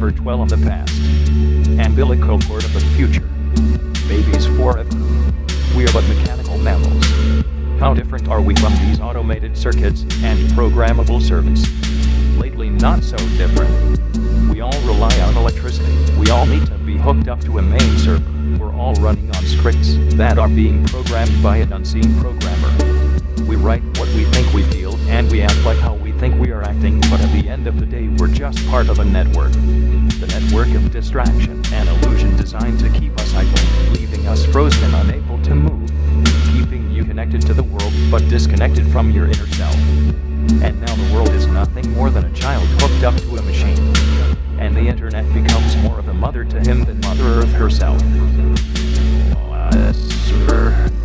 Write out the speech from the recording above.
forever dwell on the past. Umbilical cord of the future. Babies forever. We are but mechanical mammals. How different are we from these automated circuits and programmable servants? Lately, not so different. We all rely on electricity. We all need to be hooked up to a main server. We're all running on scripts that are being programmed by an unseen programmer. We write what we think we feel, and we act like how we think we are acting, but at the end of the day, we're just part of a network. The network of distraction and illusion designed to keep us idle, leaving us frozen and unable to move, keeping you connected to the world, but disconnected from your inner self. And now the world is nothing more than a child hooked up to a machine. And the internet becomes more of a mother to him than Mother Earth herself. Oh, sir.